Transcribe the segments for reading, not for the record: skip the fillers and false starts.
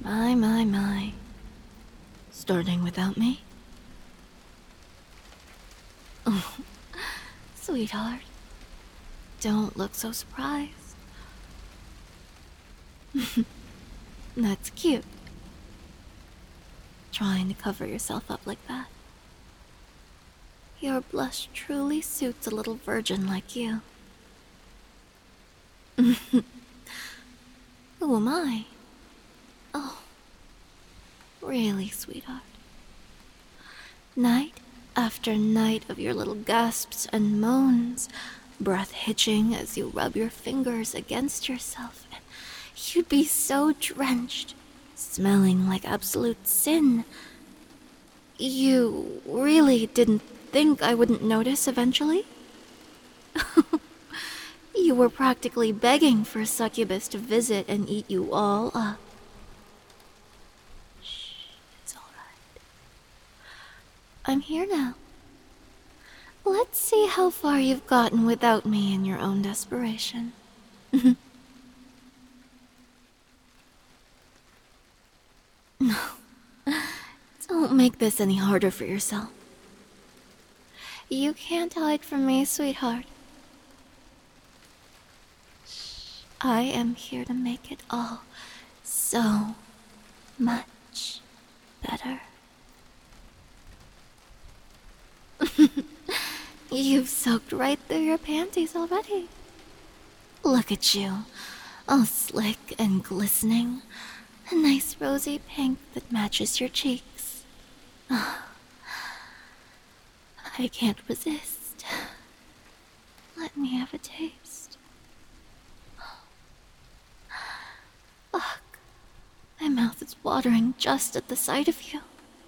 My. Starting without me? Oh, sweetheart. Don't look so surprised. That's cute. Trying to cover yourself up like that. Your blush truly suits a little virgin like you. Who am I? Oh, really, sweetheart. Night after night of your little gasps and moans, breath hitching as you rub your fingers against yourself, and you'd be so drenched, smelling like absolute sin. You really didn't think I wouldn't notice eventually? You were practically begging for a succubus to visit and eat you all up. Shh, it's all right. I'm here now. Let's see how far you've gotten without me in your own desperation. No, don't make this any harder for yourself. You can't hide from me, sweetheart. I am here to make it all so much better. You've soaked right through your panties already. Look at you, all slick and glistening. A nice rosy pink that matches your cheeks. I can't resist. Let me have a taste. Fuck. My mouth is watering just at the sight of you.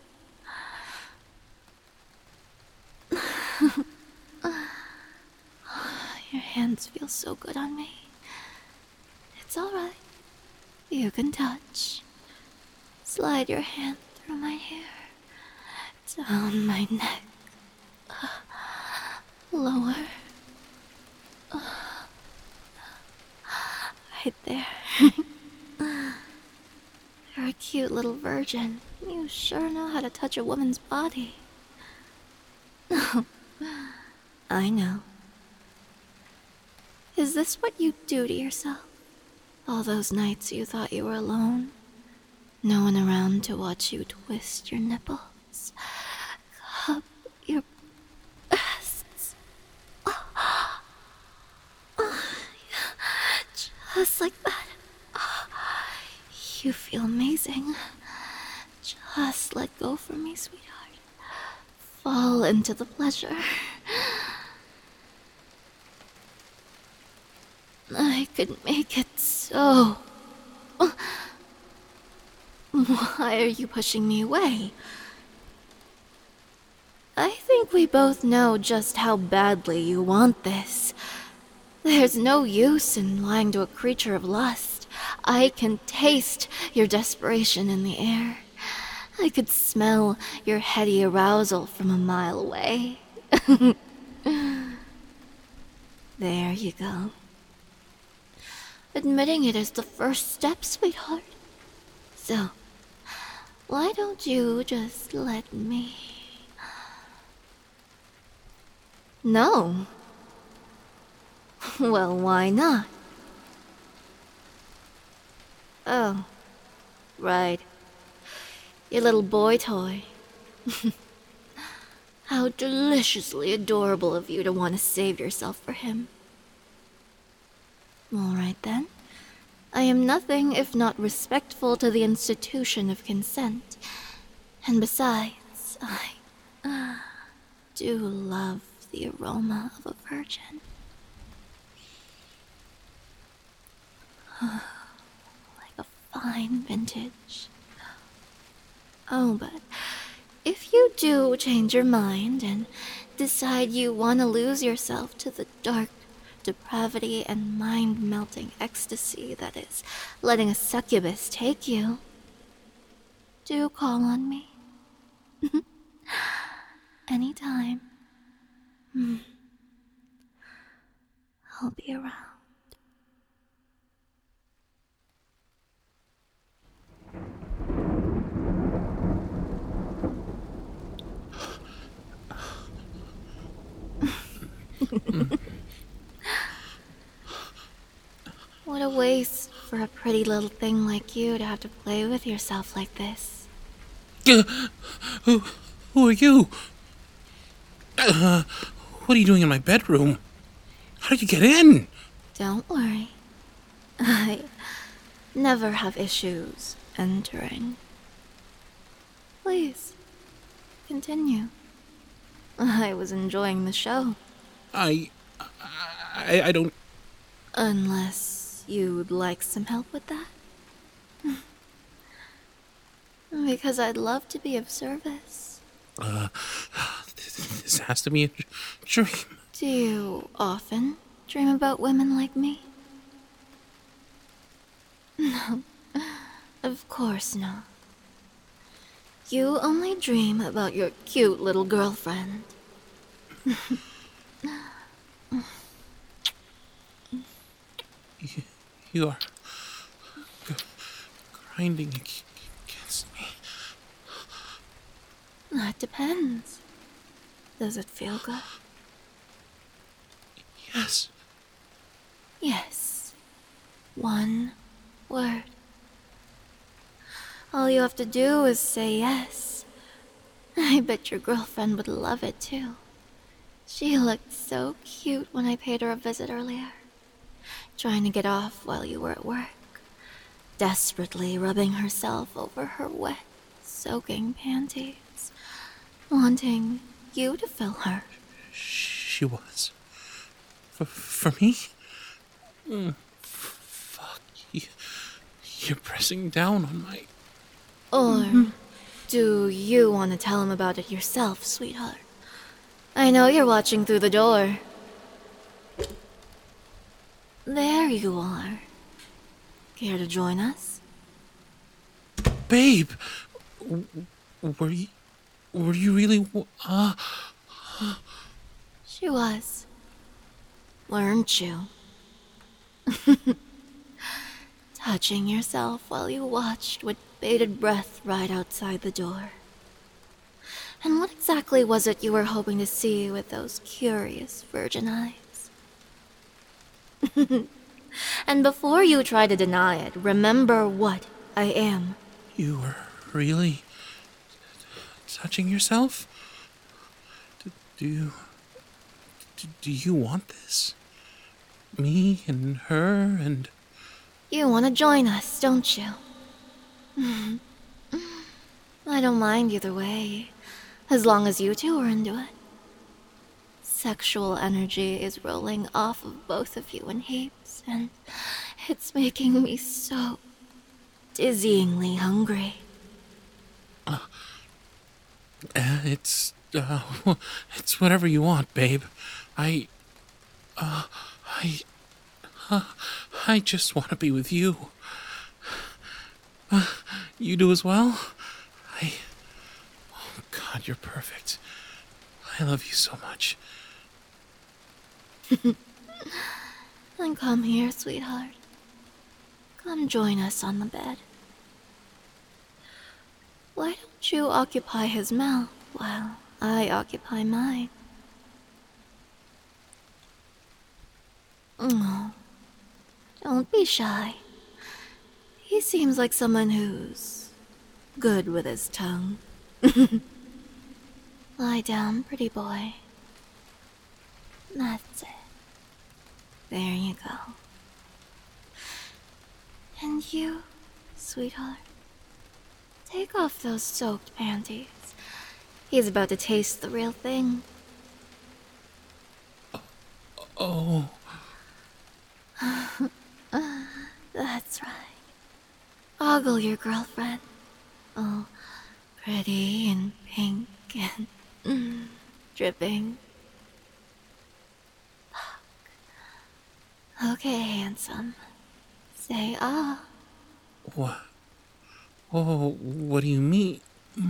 Your hands feel so good on me. It's alright. You can touch. Slide your hand through my hair, down my neck, lower, right there. You're a cute little virgin. You sure know how to touch a woman's body. I know. Is this what you do to yourself? All those nights you thought you were alone? No one around to watch you twist your nipples, cup your breasts. Just like that. You feel amazing. Just let go from me, sweetheart. Fall into the pleasure. I could make it so. Why are you pushing me away? I think we both know just how badly you want this. There's no use in lying to a creature of lust. I can taste your desperation in the air. I could smell your heady arousal from a mile away. There you go. Admitting it is the first step, sweetheart. So, why don't you just let me? No. Well, why not? Oh, right. Your little boy toy. How deliciously adorable of you to want to save yourself for him. All right then. I am nothing if not respectful to the institution of consent. And besides, I do love the aroma of a virgin. Like a fine vintage. Oh, but if you do change your mind and decide you want to lose yourself to the dark depravity and mind-melting ecstasy that is letting a succubus take you, do call on me. Anytime. I'll be around. What a waste for a pretty little thing like you to have to play with yourself like this. Who, who are you? What are you doing in my bedroom? How did you get in? Don't worry. I never have issues entering. Please, continue. I was enjoying the show. I don't... Unless you'd like some help with that? Because I'd love to be of service. This has to be a dream. Do you often dream about women like me? No, of course not. You only dream about your cute little girlfriend. You are grinding against me. That depends. Does it feel good? Yes. Yes. One word. All you have to do is say yes. I bet your girlfriend would love it too. She looked so cute when I paid her a visit earlier. Trying to get off while you were at work. Desperately rubbing herself over her wet, soaking panties. Wanting you to fill her. She was. For me? Fuck. You're pressing down on my... Or do you want to tell him about it yourself, sweetheart? I know you're watching through the door. There you are. Care to join us? Babe! Were you really... She was. Weren't you? Touching yourself while you watched with bated breath right outside the door. And what exactly was it you were hoping to see with those curious virgin eyes? And before you try to deny it, remember what I am. You were really... touching yourself? Do you want this? Me and her and... You want to join us, don't you? I don't mind either way, as long as you two are into it. Sexual energy is rolling off of both of you in heaps, and it's making me so dizzyingly hungry. It's whatever you want, babe. I just want to be with you. You do as well? Oh God, you're perfect. I love you so much. Then come here, sweetheart. Come join us on the bed. Why don't you occupy his mouth while I occupy mine? Oh, don't be shy. He seems like someone who's good with his tongue. Lie down, pretty boy. That's it. There you go. And you, sweetheart, take off those soaked panties. He's about to taste the real thing. Oh. That's right. Ogle your girlfriend. All pretty and pink and dripping. Fuck. Okay, handsome. Say ah. What? Oh, what do you mean?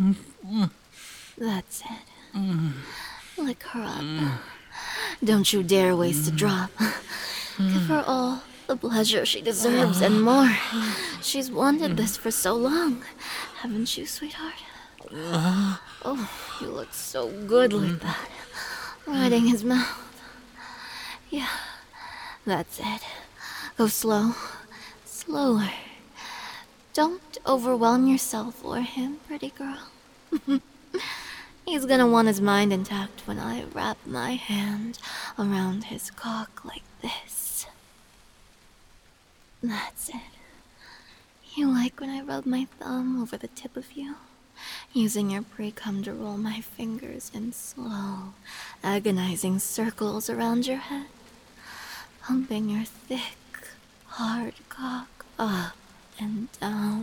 That's it. Lick her up. Don't you dare waste a drop. Give her all the pleasure she deserves and more. She's wanted this for so long. Haven't you, sweetheart? Oh, you look so good like that. riding his mouth. Yeah, that's it. Go slow. Slower. Don't overwhelm yourself or him, pretty girl. He's gonna want his mind intact when I wrap my hand around his cock like this. That's it. You like when I rub my thumb over the tip of you, using your pre-cum to roll my fingers in slow, agonizing circles around your head, humping your thick, hard cock up and down.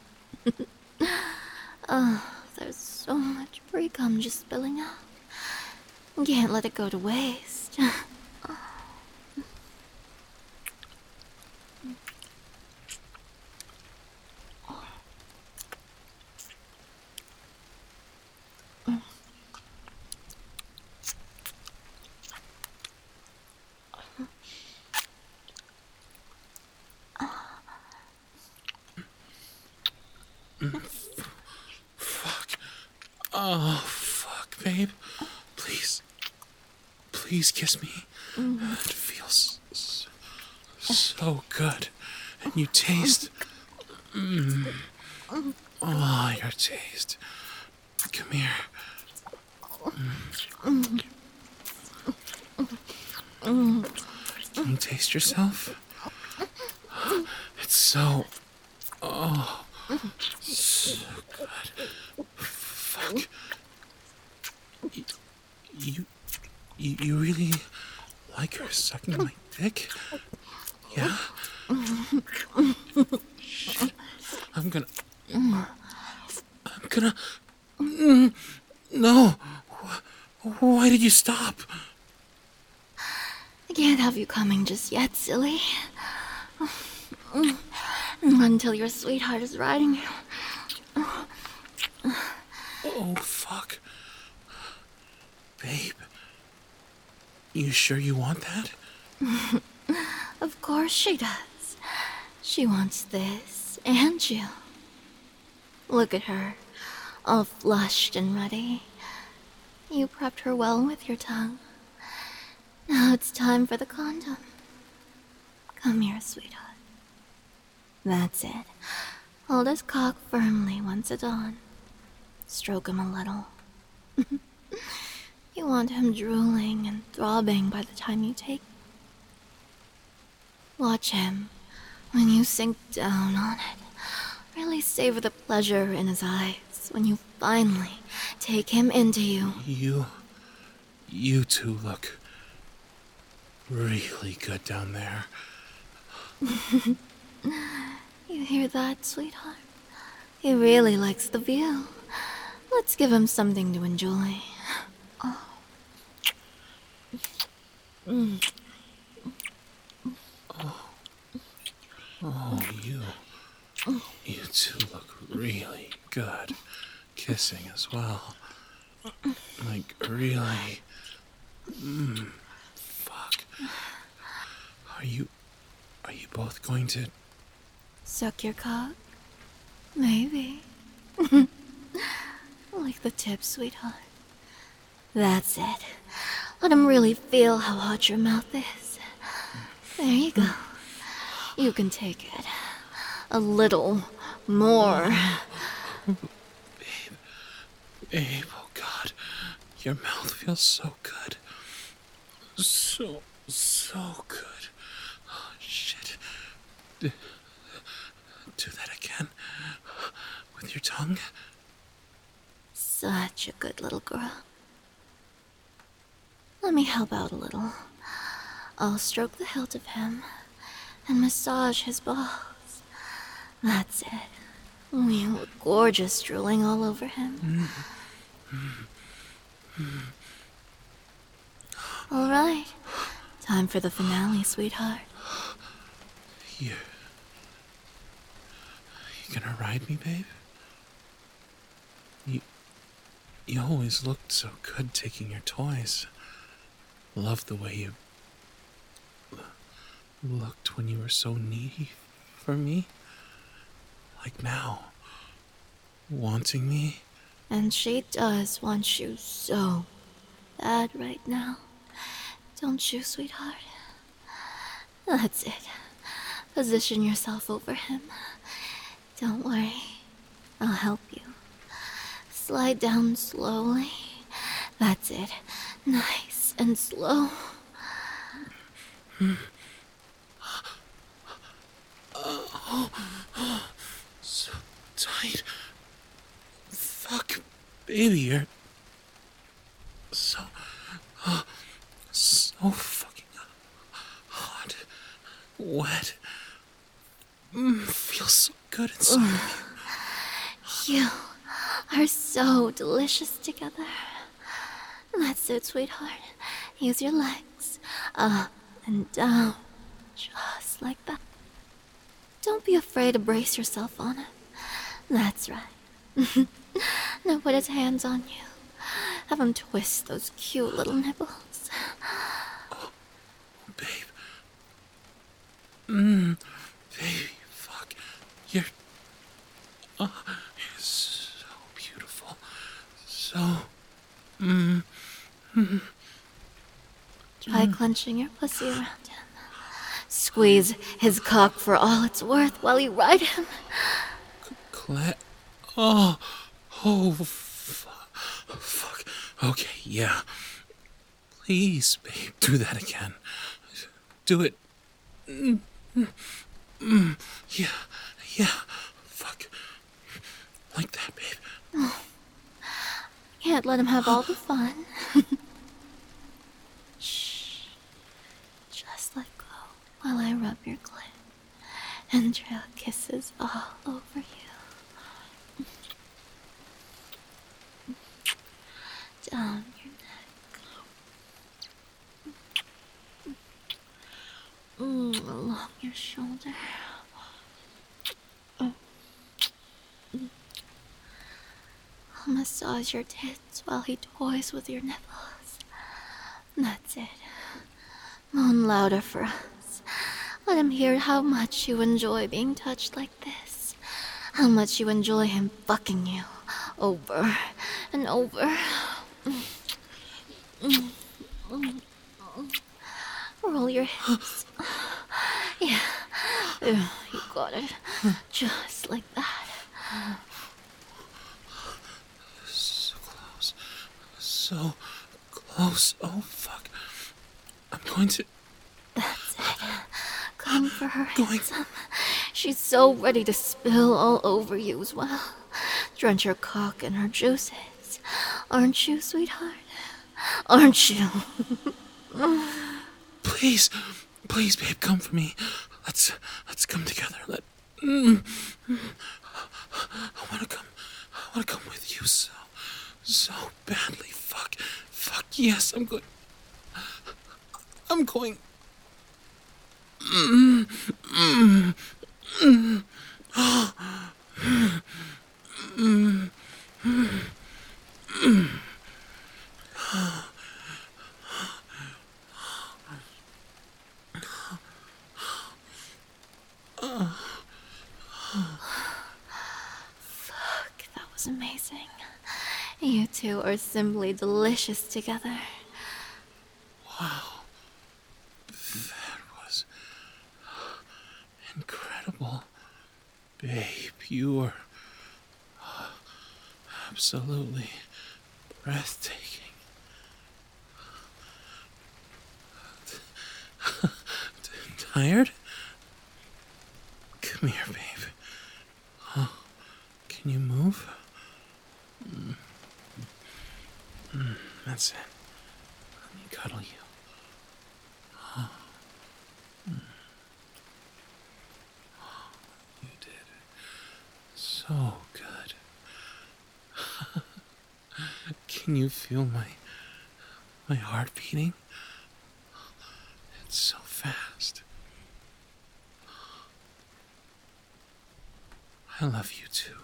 There's so much pre-cum just spilling out. Can't let it go to waste. Fuck. Oh, fuck, babe. Please. Please kiss me. It feels so good. And you taste. Oh, your taste. Come here. Can you taste yourself? It's so. Oh, so good. Fuck. You really like her sucking my dick? Yeah? Shit. I'm gonna. No! Why did you stop? I can't have you coming just yet, silly. Until your sweetheart is riding you. Oh, fuck. Babe. You sure you want that? Of course she does. She wants this and you. Look at her, all flushed and ready. You prepped her well with your tongue. Now it's time for the condom. Come here, sweetheart. That's it. Hold his cock firmly once it's on. Stroke him a little. You want him drooling and throbbing by the time you take. Watch him when you sink down on it. Really savor the pleasure in his eyes when you finally take him into you. You two look really good down there. You hear that, sweetheart? He really likes the view. Let's give him something to enjoy. Oh, you two look really good. Kissing as well. Like, really. Fuck. Are you both going to... Suck your cock? Maybe. Like the tip, sweetheart. That's it. Let him really feel how hot your mouth is. There you go. You can take it. A little more. Babe, oh God. Your mouth feels so good. So good. Oh, shit. Do that again. With your tongue. Such a good little girl. Let me help out a little. I'll stroke the hilt of him and massage his balls. That's it. You look gorgeous drooling all over him. All right. Time for the finale, sweetheart. You gonna ride me, babe? You always looked so good taking your toys. Loved the way you looked when you were so needy for me. Like now, wanting me. And she does want you so bad right now. Don't you, sweetheart? That's it. Position yourself over him. Don't worry. I'll help you. Slide down slowly. That's it. Nice and slow. So tight. Fuck, baby, you're so, so fucking hot, wet. Feels so good inside of You are so delicious together. That's it, sweetheart. Use your legs. Up and down. Just like that. Don't be afraid to brace yourself on it. That's right. Now put his hands on you. Have him twist those cute little nipples. you, babe. Baby, fuck, you're so beautiful, so, Try clenching your pussy around him. Squeeze his cock for all it's worth while you ride him. oh, fuck, okay, yeah, please, babe, do that again, do it, yeah, fuck, like that, babe. Can't let him have all the fun. Shh. Just let go while I rub your clit and trail kisses all over you. Down your neck. Along your shoulder. I'll massage your tits while he toys with your nipples. That's it. Moan louder for us. Let him hear how much you enjoy being touched like this. How much you enjoy him fucking you over and over. Roll your hips. Yeah. You got it. Just like that. So close. So close. Oh, fuck. I'm going to... That's it. Come for her, handsome. She's so ready to spill all over you as well. Drench her cock in her juices. Aren't you, sweetheart? Aren't you? Please, babe, come for me. Let's come together. I wanna come with you so badly. Fuck, yes, I'm going. Fuck, that was amazing. You two are simply delicious together. That was incredible. Babe, you were absolutely breathtaking. Tired? Come here, babe. Can you move? That's it. Let me cuddle you. You did so good. Can you feel my heart beating? It's so fast. I love you too.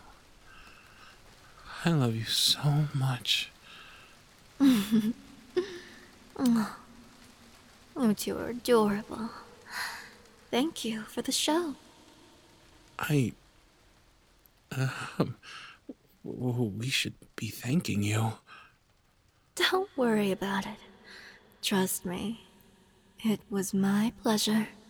I love you so much. You two are adorable. Thank you for the show. We should be thanking you. Don't worry about it. Trust me, it was my pleasure.